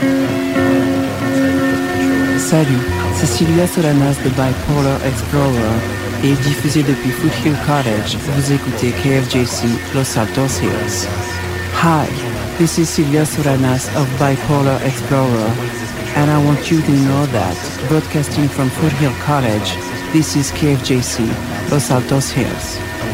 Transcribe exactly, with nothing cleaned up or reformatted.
Salut, c'est Sylvia Solanas de Bipolar Explorer et diffusée depuis Foothill Cottage. Vous écoutez K F J C Los Altos Hills. Hi, this is Sylvia Solanas of Bipolar Explorer, and I want you to know that, broadcasting from Foothill Cottage, this is K F J C Los Altos Hills.